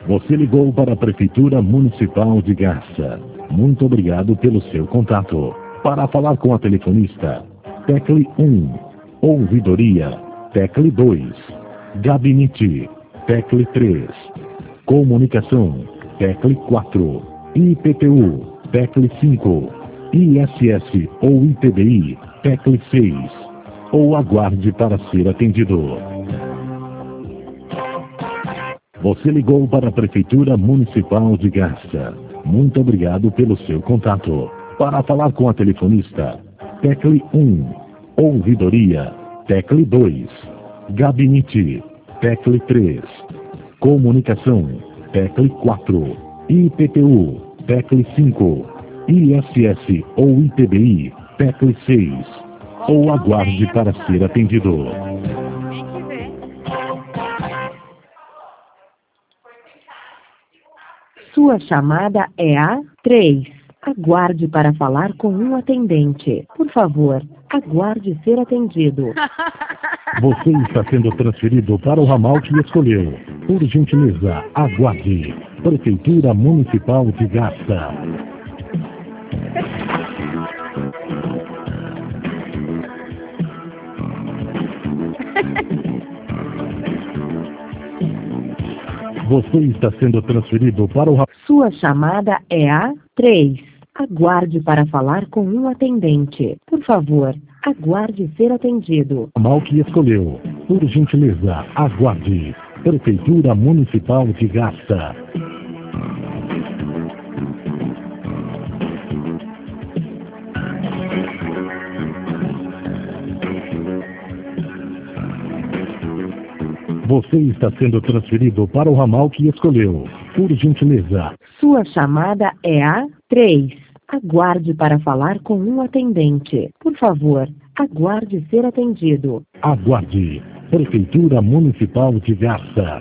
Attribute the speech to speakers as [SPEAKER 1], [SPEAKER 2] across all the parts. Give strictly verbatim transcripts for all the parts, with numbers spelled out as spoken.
[SPEAKER 1] Você ligou para a Prefeitura Municipal de Garça. Muito obrigado pelo seu contato. Para falar com a telefonista, tecle um. Ouvidoria, tecle dois. Gabinete, tecle três. Comunicação, tecle quatro. I P T U, tecle cinco. I S S ou I T B I, tecle seis. Ou aguarde para ser atendido. Você ligou para a Prefeitura Municipal de Garça. Muito obrigado pelo seu contato. Para falar com a telefonista, tecle um. Ouvidoria, tecle dois. Gabinete, tecle três. Comunicação, tecle quatro. I P T U, tecle cinco. I S S ou I T B I, tecle seis. Ou aguarde para ser atendido.
[SPEAKER 2] Sua chamada é a três. Aguarde para falar com um atendente. Por favor, aguarde ser atendido.
[SPEAKER 1] Você está sendo transferido para o ramal que escolheu. Por gentileza, aguarde. Prefeitura Municipal de Garça. Você está sendo transferido para o ramal.
[SPEAKER 2] Sua chamada é a três. Aguarde para falar com um atendente. Por favor, aguarde ser atendido.
[SPEAKER 1] Ramal que escolheu. Por gentileza, aguarde. Prefeitura Municipal de Garça. Você está sendo transferido para o ramal que escolheu. Por gentileza.
[SPEAKER 2] Sua chamada é a três. Aguarde para falar com um atendente. Por favor, aguarde ser atendido.
[SPEAKER 1] Aguarde. Prefeitura Municipal de Garça.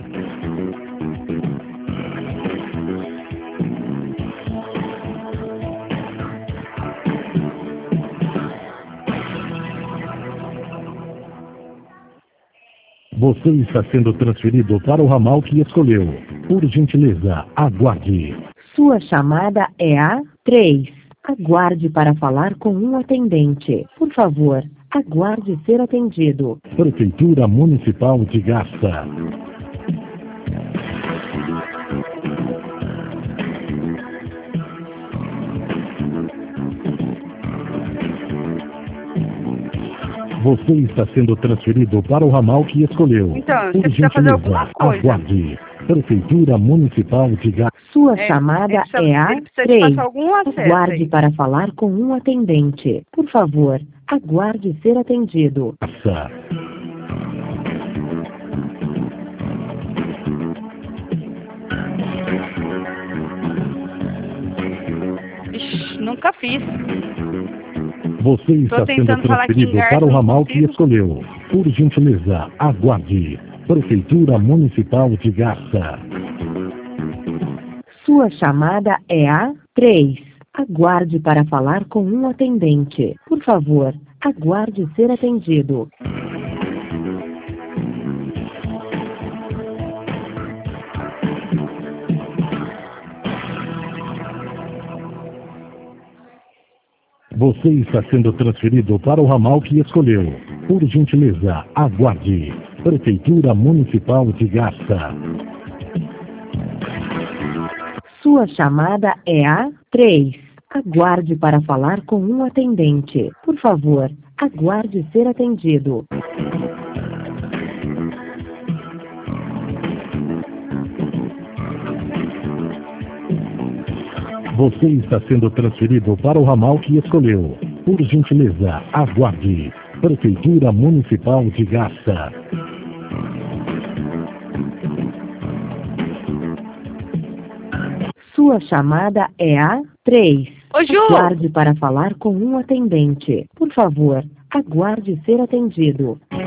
[SPEAKER 1] Você está sendo transferido para o ramal que escolheu. Por gentileza, aguarde.
[SPEAKER 2] Sua chamada é a três. Aguarde para falar com um atendente. Por favor, aguarde ser atendido.
[SPEAKER 1] Prefeitura Municipal de Garça. Você está sendo transferido para o ramal que escolheu.
[SPEAKER 3] Então,
[SPEAKER 1] Por
[SPEAKER 3] você precisa fazer alguma coisa.
[SPEAKER 1] Aguarde. Prefeitura Municipal de Garça.
[SPEAKER 2] Sua
[SPEAKER 3] É,
[SPEAKER 2] chamada
[SPEAKER 3] ele precisa-
[SPEAKER 2] é a
[SPEAKER 3] ele precisa de
[SPEAKER 2] três.
[SPEAKER 3] passar algum acesso
[SPEAKER 2] Aguarde
[SPEAKER 3] aí.
[SPEAKER 2] para falar com um atendente. Por favor, aguarde ser atendido.
[SPEAKER 1] Garça.
[SPEAKER 3] Ixi, nunca fiz.
[SPEAKER 1] Você está sendo
[SPEAKER 3] tentando falar aqui em
[SPEAKER 1] transferido
[SPEAKER 3] Garça,
[SPEAKER 1] para o
[SPEAKER 3] não
[SPEAKER 1] ramal que
[SPEAKER 3] consigo.
[SPEAKER 1] escolheu. Por gentileza, aguarde. Prefeitura Municipal de Garça.
[SPEAKER 2] Sua chamada é a três. Aguarde para falar com um atendente. Por favor, aguarde ser atendido.
[SPEAKER 1] Você está sendo transferido para o ramal que escolheu. Por gentileza, aguarde. Prefeitura Municipal de Garça.
[SPEAKER 2] Sua chamada é a três. Aguarde para falar com um atendente. Por favor, aguarde ser atendido.
[SPEAKER 1] Você está sendo transferido para o ramal que escolheu. Por gentileza, aguarde. Prefeitura Municipal de Garça.
[SPEAKER 2] Sua chamada é a três.
[SPEAKER 3] Ô, Ju!
[SPEAKER 2] Aguarde para falar com um atendente. Por favor, aguarde ser atendido.